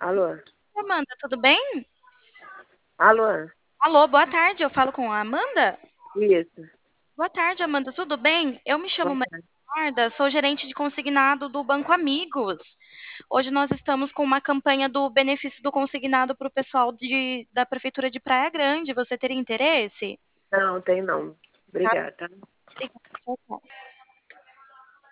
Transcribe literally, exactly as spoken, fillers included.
Alô? Amanda, tudo bem? Alô? Alô, boa tarde. Eu falo com a Amanda? Isso. Boa tarde, Amanda. Tudo bem? Eu me chamo Boa Maria tarde. Eduarda, sou gerente de consignado do Banco Amigos. Hoje nós estamos com uma campanha do benefício do consignado para o pessoal de- da Prefeitura de Praia Grande. Você teria interesse? Não, tem não. Tá? Obrigada. Obrigada. Tchau, tchau.